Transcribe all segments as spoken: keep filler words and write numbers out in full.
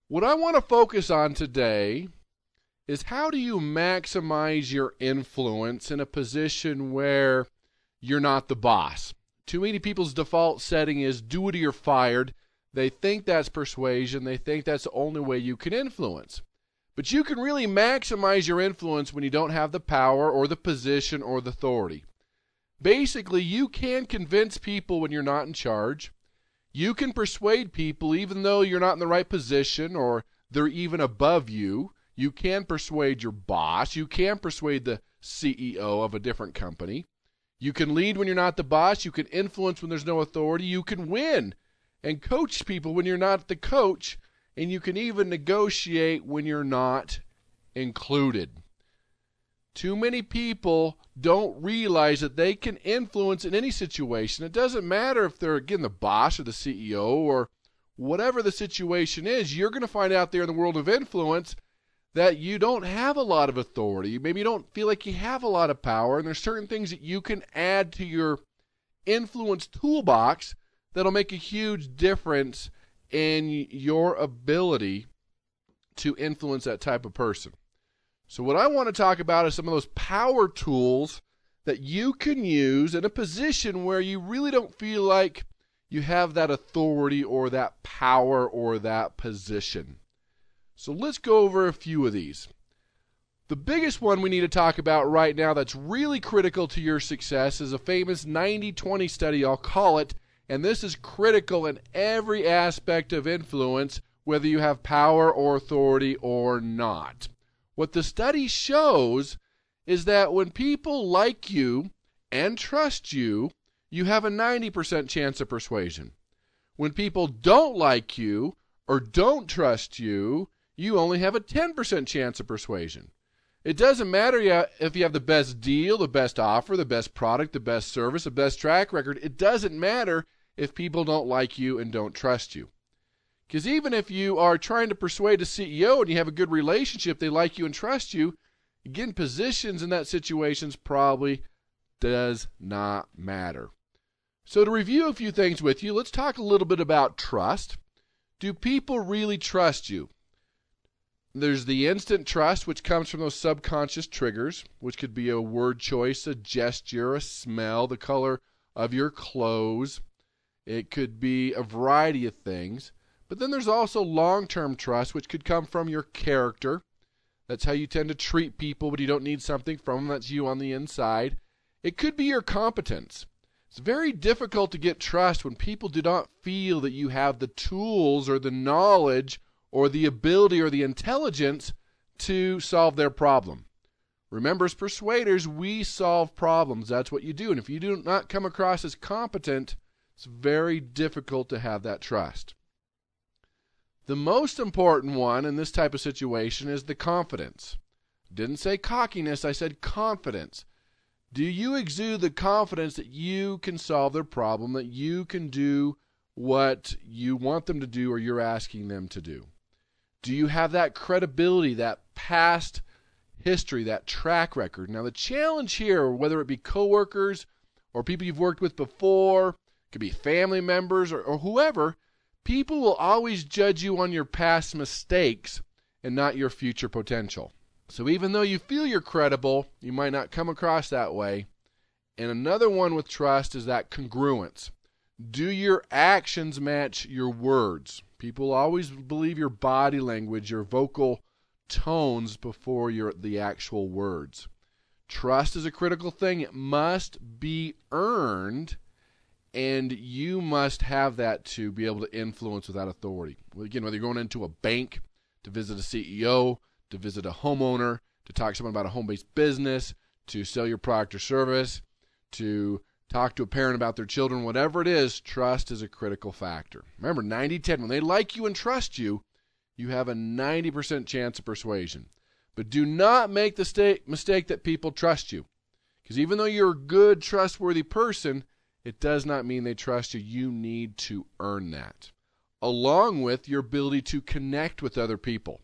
What I want to focus on today is how do you maximize your influence in a position where you're not the boss. Too many people's default setting is do it or you're fired. They think that's persuasion. They think that's the only way you can influence. But you can really maximize your influence when you don't have the power or the position or the authority. Basically, you can convince people when you're not in charge. You can persuade people even though you're not in the right position or they're even above you. You can persuade your boss. You can persuade the C E O of a different company. You can lead when you're not the boss. You can influence when there's no authority. You can win and coach people when you're not the coach. And you can even negotiate when you're not included. Too many people don't realize that they can influence in any situation. It doesn't matter if they're, again, the boss or the C E O or whatever the situation is. You're going to find out there in the world of influence that you don't have a lot of authority. Maybe you don't feel like you have a lot of power, and there's certain things that you can add to your influence toolbox that'll make a huge difference in your ability to influence that type of person. So what I want to talk about is some of those power tools that you can use in a position where you really don't feel like you have that authority or that power or that position. So let's go over a few of these. The biggest one we need to talk about right now that's really critical to your success is a famous ninety twenty study, I'll call it, and this is critical in every aspect of influence, whether you have power or authority or not. What the study shows is that when people like you and trust you, you have a ninety percent chance of persuasion. When people don't like you or don't trust you, you only have a ten percent chance of persuasion. It doesn't matter if you have the best deal, the best offer, the best product, the best service, the best track record. It doesn't matter if people don't like you and don't trust you. Because even if you are trying to persuade a C E O and you have a good relationship, they like you and trust you, again, positions in that situation probably does not matter. So to review a few things with you, let's talk a little bit about trust. Do people really trust you? There's the instant trust, which comes from those subconscious triggers, which could be a word choice, a gesture, a smell, the color of your clothes. It could be a variety of things. But then there's also long-term trust, which could come from your character. That's how you tend to treat people, but you don't need something from them. That's you on the inside. It could be your competence. It's very difficult to get trust when people do not feel that you have the tools or the knowledge or the ability or the intelligence to solve their problem. Remember, as persuaders, we solve problems. That's what you do. And if you do not come across as competent, it's very difficult to have that trust. The most important one in this type of situation is the confidence. I didn't say cockiness, I said confidence. Do you exude the confidence that you can solve their problem, that you can do what you want them to do or you're asking them to do? Do you have that credibility, that past history, that track record? Now the challenge here, whether it be coworkers or people you've worked with before, it could be family members or, or whoever, people will always judge you on your past mistakes and not your future potential. So even though you feel you're credible, you might not come across that way. And another one with trust is that congruence. Do your actions match your words? People always believe your body language, your vocal tones before your the actual words. Trust is a critical thing. It must be earned, and you must have that to be able to influence without authority. Again, whether you're going into a bank to visit a C E O, to visit a homeowner, to talk to someone about a home-based business, to sell your product or service, to talk to a parent about their children, whatever it is, trust is a critical factor. Remember, ninety ten, when they like you and trust you, you have a ninety percent chance of persuasion. But do not make the sta- mistake that people trust you. Because even though you're a good, trustworthy person, it does not mean they trust you. You need to earn that, along with your ability to connect with other people.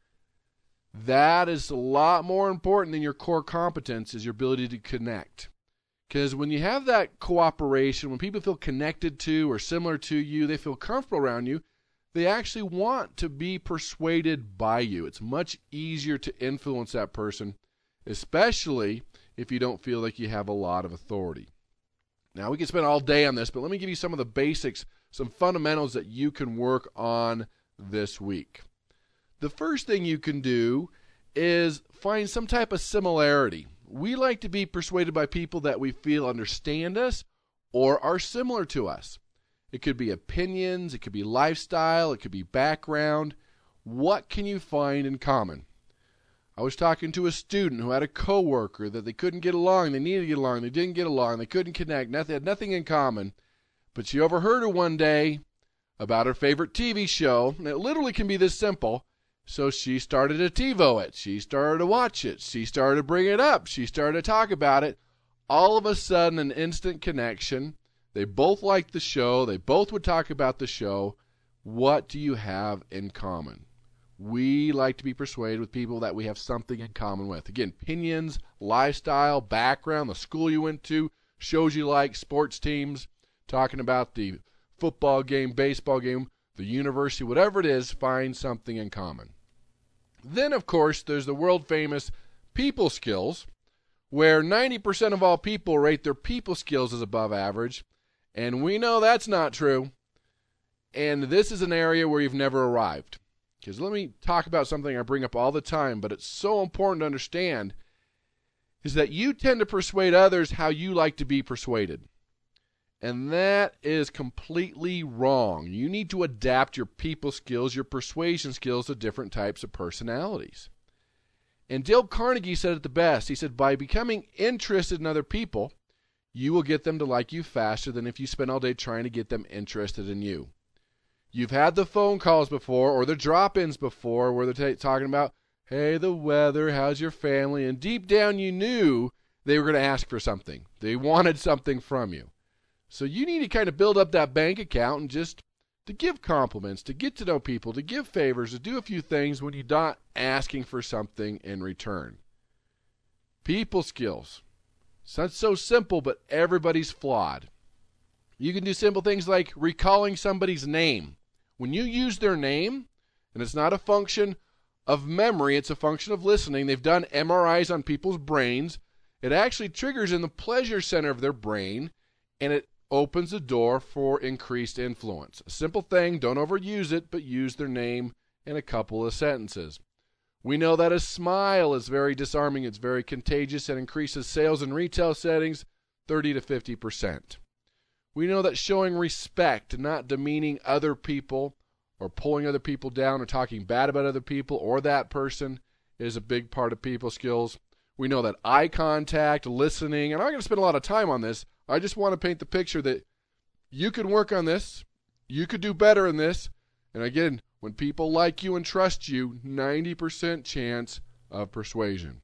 That is a lot more important than your core competence, is your ability to connect. Because when you have that cooperation, when people feel connected to or similar to you, they feel comfortable around you, they actually want to be persuaded by you. It's much easier to influence that person, especially if you don't feel like you have a lot of authority. Now, we can spend all day on this, but let me give you some of the basics, some fundamentals that you can work on this week. The first thing you can do is find some type of similarity. We like to be persuaded by people that we feel understand us or are similar to us. It could be opinions, it could be lifestyle, it could be background. What can you find in common? I was talking to a student who had a coworker that they couldn't get along, they needed to get along, they didn't get along, they couldn't connect, nothing, had nothing in common. But she overheard her one day about her favorite T V show, and it literally can be this simple. So she started to TiVo it. She started to watch it. She started to bring it up. She started to talk about it. All of a sudden, an instant connection. They both liked the show. They both would talk about the show. What do you have in common? We like to be persuaded with people that we have something in common with. Again, opinions, lifestyle, background, the school you went to, shows you like, sports teams, talking about the football game, baseball game, the university, whatever it is, find something in common. Then, of course, there's the world-famous people skills, where ninety percent of all people rate their people skills as above average, and we know that's not true. And this is an area where you've never arrived. Because let me talk about something I bring up all the time, but it's so important to understand, is that you tend to persuade others how you like to be persuaded. And that is completely wrong. You need to adapt your people skills, your persuasion skills to different types of personalities. And Dale Carnegie said it the best. He said, by becoming interested in other people, you will get them to like you faster than if you spend all day trying to get them interested in you. You've had the phone calls before or the drop-ins before where they're t- talking about, hey, the weather, how's your family? And deep down you knew they were going to ask for something. They wanted something from you. So you need to kind of build up that bank account and just to give compliments, to get to know people, to give favors, to do a few things when you're not asking for something in return. People skills. It's not so simple, but everybody's flawed. You can do simple things like recalling somebody's name. When you use their name, and it's not a function of memory, it's a function of listening. They've done M R Is on people's brains. It actually triggers in the pleasure center of their brain, and it opens the door for increased influence. A simple thing, don't overuse it, but use their name in a couple of sentences. We know that a smile is very disarming, it's very contagious, and increases sales in retail settings thirty to fifty percent. We know that showing respect, not demeaning other people or pulling other people down or talking bad about other people or that person is a big part of people skills. We know that eye contact, listening, and I'm not going to spend a lot of time on this. I just want to paint the picture that you can work on this, you could do better in this, and again, when people like you and trust you, ninety percent chance of persuasion.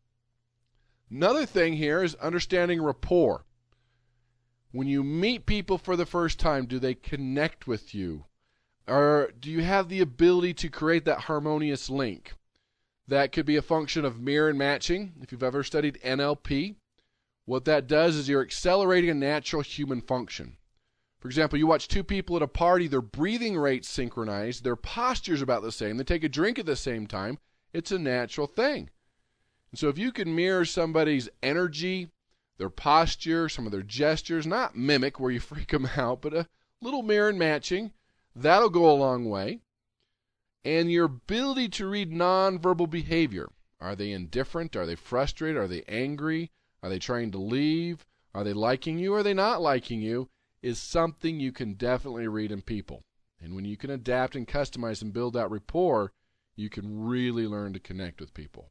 Another thing here is understanding rapport. When you meet people for the first time, do they connect with you? Or do you have the ability to create that harmonious link? That could be a function of mirror and matching. If you've ever studied N L P, what that does is you're accelerating a natural human function. For example, you watch two people at a party, their breathing rates synchronized, their posture's about the same, they take a drink at the same time. It's a natural thing. And so if you can mirror somebody's energy, their posture, some of their gestures, not mimic where you freak them out, but a little mirror and matching, that'll go a long way. And your ability to read nonverbal behavior. Are they indifferent? Are they frustrated? Are they angry? Are they trying to leave? Are they liking you? Are they not liking you? Is something you can definitely read in people. And when you can adapt and customize and build that rapport, you can really learn to connect with people.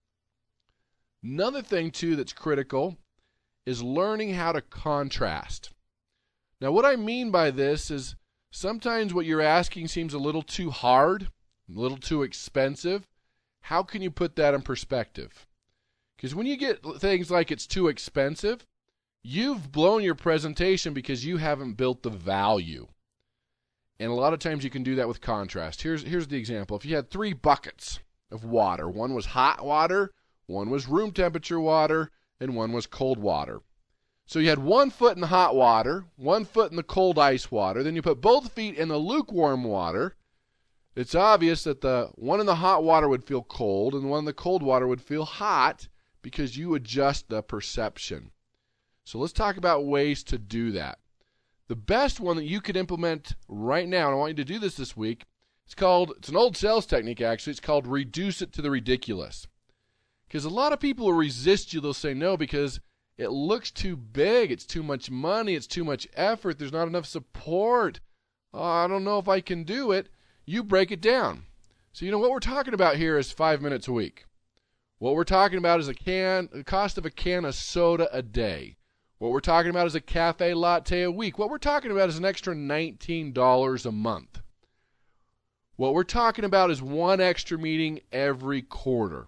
Another thing, too, that's critical is learning how to contrast. Now, what I mean by this is sometimes what you're asking seems a little too hard, a little too expensive. How can you put that in perspective? Because when you get things like it's too expensive, you've blown your presentation because you haven't built the value. And a lot of times you can do that with contrast. Here's, here's the example. If you had three buckets of water, one was hot water, one was room temperature water, and one was cold water. So you had one foot in the hot water, one foot in the cold ice water, then you put both feet in the lukewarm water, it's obvious that the one in the hot water would feel cold and the one in the cold water would feel hot because you adjust the perception. So let's talk about ways to do that. The best one that you could implement right now, and I want you to do this this week, it's called, it's an old sales technique actually, it's called reduce it to the ridiculous. Because a lot of people will resist you, they'll say no because it looks too big, it's too much money, it's too much effort, there's not enough support. Oh, I don't know if I can do it. You break it down. So you know what we're talking about here is five minutes a week. What we're talking about is a can, the cost of a can of soda a day. What we're talking about is a cafe latte a week. What we're talking about is an extra nineteen dollars a month. What we're talking about is one extra meeting every quarter.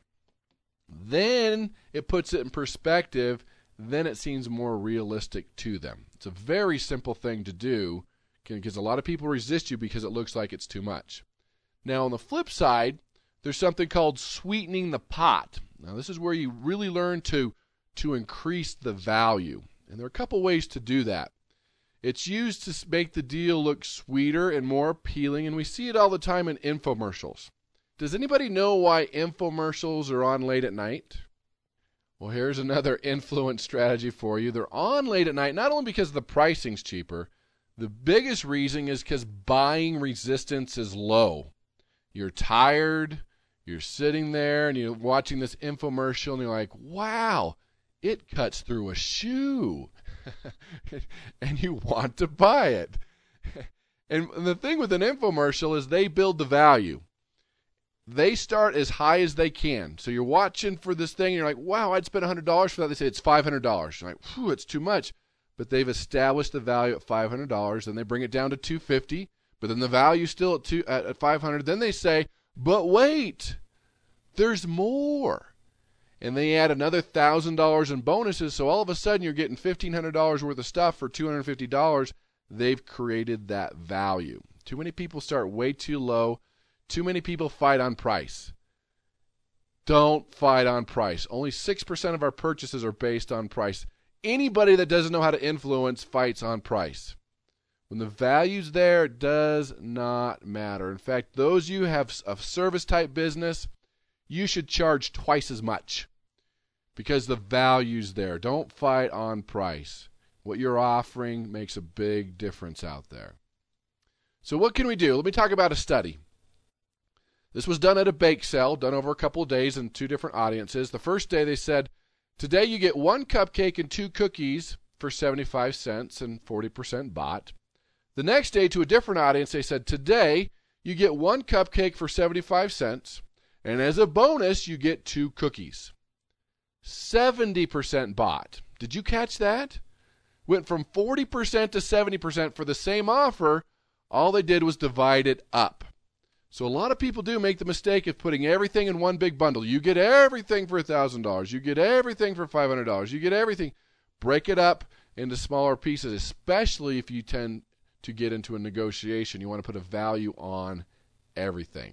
Then it puts it in perspective. Then it seems more realistic to them. It's a very simple thing to do because a lot of people resist you because it looks like it's too much. Now, on the flip side, there's something called sweetening the pot. Now, this is where you really learn to, to increase the value. And there are a couple ways to do that. It's used to make the deal look sweeter and more appealing, and we see it all the time in infomercials. Does anybody know why infomercials are on late at night? Well, here's another influence strategy for you. They're on late at night not only because the pricing's cheaper. The biggest reason is because buying resistance is low. You're tired, you're sitting there, and you're watching this infomercial, and you're like, wow, it cuts through a shoe. And you want to buy it. And the thing with an infomercial is they build the value. They start as high as they can. So you're watching for this thing, and you're like, wow, I'd spend one hundred dollars for that. They say it's five hundred dollars. You're like, whew, it's too much. But they've established the value at five hundred dollars, then they bring it down to two hundred fifty dollars, but then the value's still at, two, at, at five hundred dollars. Then they say, but wait, there's more. And they add another one thousand dollars in bonuses, so all of a sudden you're getting fifteen hundred dollars worth of stuff for two hundred fifty dollars. They've created that value. Too many people start way too low. Too many people fight on price. Don't fight on price. Only six percent of our purchases are based on price. Anybody that doesn't know how to influence fights on price. When the value's there, it does not matter. In fact, those you have a service-type business, you should charge twice as much because the value's there. Don't fight on price. What you're offering makes a big difference out there. So what can we do? Let me talk about a study. This was done at a bake sale, done over a couple of days in two different audiences. The first day they said, today you get one cupcake and two cookies for seventy-five cents and forty percent bought. The next day to a different audience, they said, today you get one cupcake for seventy-five cents, and as a bonus you get two cookies. seventy percent bought. Did you catch that? Went from forty percent to seventy percent for the same offer. All they did was divide it up. So a lot of people do make the mistake of putting everything in one big bundle. You get everything for one thousand dollars. You get everything for five hundred dollars. You get everything. Break it up into smaller pieces, especially if you tend to get into a negotiation. You want to put a value on everything.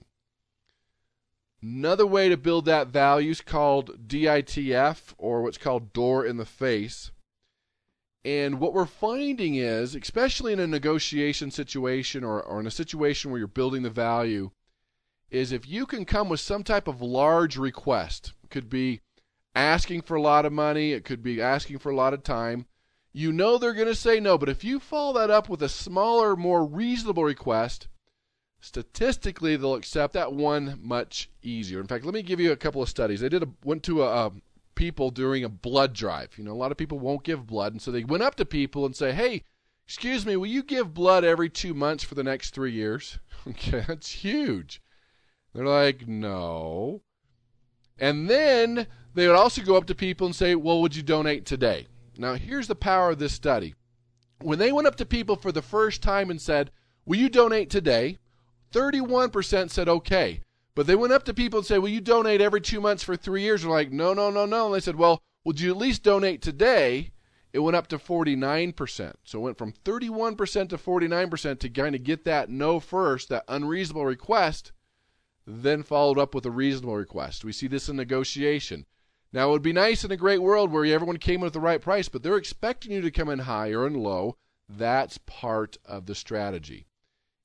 Another way to build that value is called D I T F, or what's called door in the face. And what we're finding is, especially in a negotiation situation or, or in a situation where you're building the value, is if you can come with some type of large request, it could be asking for a lot of money, it could be asking for a lot of time, you know they're going to say no. But if you follow that up with a smaller, more reasonable request, statistically they'll accept that one much easier. In fact, let me give you a couple of studies. They did a, went to a, a people during a blood drive. You know, a lot of people won't give blood, and so they went up to people and say, hey, excuse me, will you give blood every two months for the next three years? Okay, that's huge. They're like, no. And then they would also go up to people and say, well, would you donate today? Now, here's the power of this study. When they went up to people for the first time and said, will you donate today? thirty-one percent said okay. But they went up to people and said, will you donate every two months for three years? They're like, no, no, no, no. And they said, well, would you at least donate today? It went up to forty-nine percent. So it went from thirty-one percent to forty-nine percent to kind of get that no first, that unreasonable request, then followed up with a reasonable request. We see this in negotiation. Now, it would be nice in a great world where everyone came in at the right price, but they're expecting you to come in higher and low. That's part of the strategy.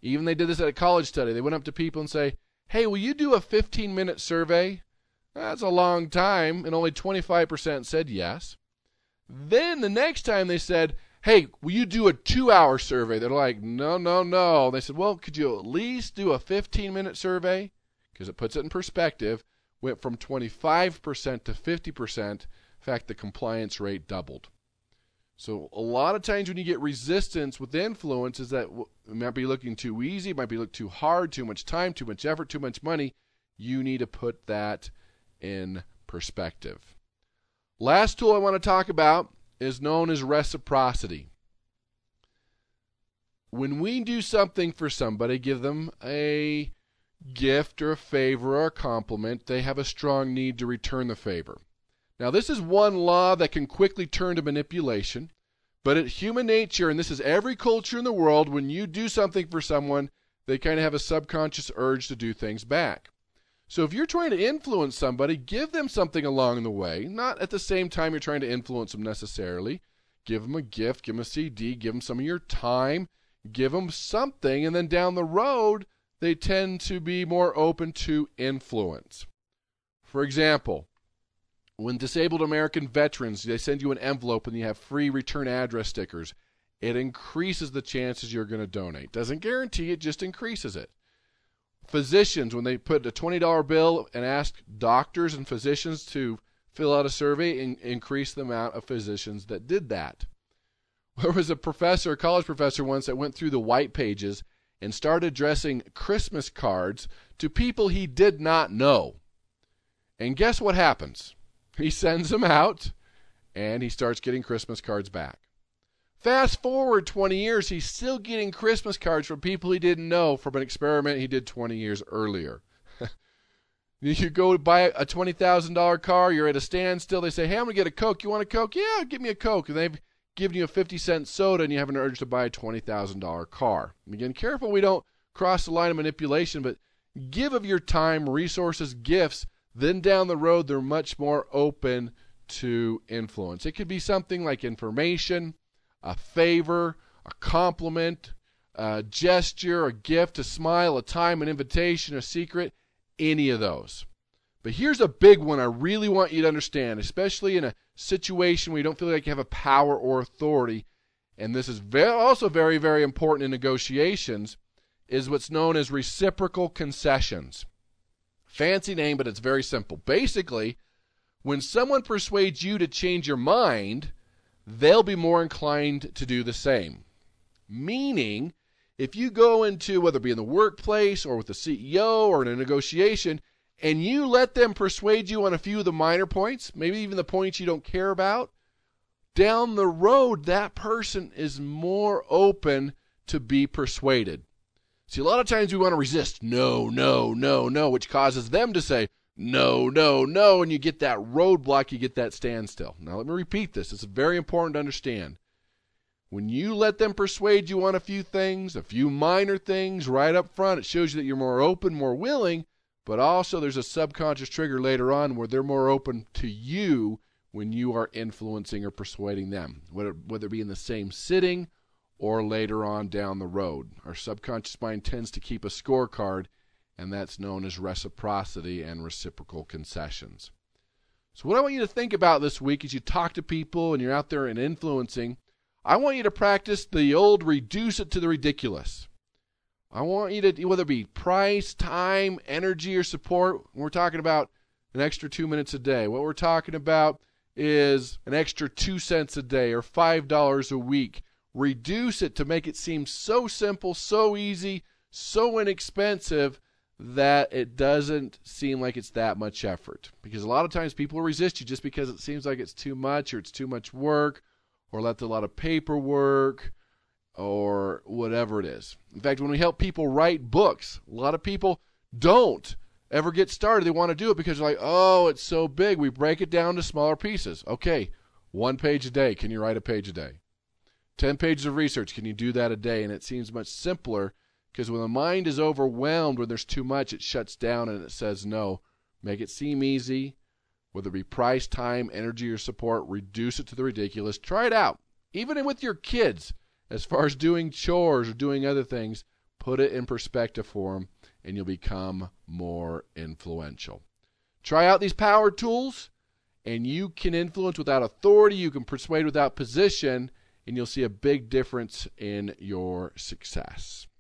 Even they did this at a college study. They went up to people and say, hey, will you do a fifteen-minute survey? That's a long time, and only twenty-five percent said yes. Then the next time they said, hey, will you do a two-hour survey? They're like, no, no, no. They said, well, could you at least do a fifteen-minute survey? Because it puts it in perspective. Went from twenty-five percent to fifty percent. In fact, the compliance rate doubled. So a lot of times when you get resistance with influence is that it might be looking too easy, it might be looking too hard, too much time, too much effort, too much money. You need to put that in perspective. Last tool I want to talk about is known as reciprocity. When we do something for somebody, give them a gift or a favor or a compliment, they have a strong need to return the favor. Now, this is one law that can quickly turn to manipulation, but it's human nature, and this is every culture in the world, when you do something for someone, they kind of have a subconscious urge to do things back. So if you're trying to influence somebody, give them something along the way, not at the same time you're trying to influence them necessarily. Give them a gift, give them a C D, give them some of your time, give them something, and then down the road, they tend to be more open to influence. For example, when disabled American veterans, they send you an envelope and you have free return address stickers, it increases the chances you're going to donate. Doesn't guarantee it, just increases it. Physicians, when they put a twenty dollar bill and ask doctors and physicians to fill out a survey, and increase the amount of physicians that did that. There was a professor, a college professor once, that went through the white pages and started addressing Christmas cards to people he did not know. And guess what happens? He sends them out, and he starts getting Christmas cards back. Fast forward twenty years, he's still getting Christmas cards from people he didn't know from an experiment he did twenty years earlier. You go buy a twenty thousand dollar car, you're at a standstill, they say, hey, I'm going to get a Coke. You want a Coke? Yeah, give me a Coke. And they've given you a fifty cent soda, and you have an urge to buy a twenty thousand dollar car. And again, careful we don't cross the line of manipulation, but give of your time, resources, gifts. Then down the road, they're much more open to influence. It could be something like information, a favor, a compliment, a gesture, a gift, a smile, a time, an invitation, a secret, any of those. But here's a big one I really want you to understand, especially in a situation where you don't feel like you have a power or authority, and this is very, also very, very important in negotiations, is what's known as reciprocal concessions. Fancy name, but it's very simple. Basically, when someone persuades you to change your mind, they'll be more inclined to do the same. Meaning, if you go into, whether it be in the workplace or with the C E O or in a negotiation, and you let them persuade you on a few of the minor points, maybe even the points you don't care about, down the road, that person is more open to be persuaded. See, a lot of times we want to resist, no, no, no, no, which causes them to say, no, no, no, and you get that roadblock, you get that standstill. Now, let me repeat this. It's very important to understand. When you let them persuade you on a few things, a few minor things right up front, it shows you that you're more open, more willing, but also there's a subconscious trigger later on where they're more open to you when you are influencing or persuading them, whether, whether it be in the same sitting or later on down the road. Our subconscious mind tends to keep a scorecard, and that's known as reciprocity and reciprocal concessions. So what I want you to think about this week as you talk to people and you're out there and influencing, I want you to practice the old reduce it to the ridiculous. I want you to, whether it be price, time, energy, or support, we're talking about an extra two minutes a day. What we're talking about is an extra two cents a day or five dollars a week. Reduce it to make it seem so simple, so easy, so inexpensive that it doesn't seem like it's that much effort. Because a lot of times people resist you just because it seems like it's too much or it's too much work or that's a lot of paperwork or whatever it is. In fact, when we help people write books, a lot of people don't ever get started. They want to do it because they're like, oh, it's so big. We break it down to smaller pieces. Okay, one page a day. Can you write a page a day? Ten pages of research. Can you do that a day? And it seems much simpler because when the mind is overwhelmed, when there's too much, it shuts down and it says no. Make it seem easy, whether it be price, time, energy, or support. Reduce it to the ridiculous. Try it out. Even with your kids, as far as doing chores or doing other things, Put it in perspective for them, and you'll become more influential. Try out these power tools, and you can influence without authority. You can persuade without position, and you'll see a big difference in your success.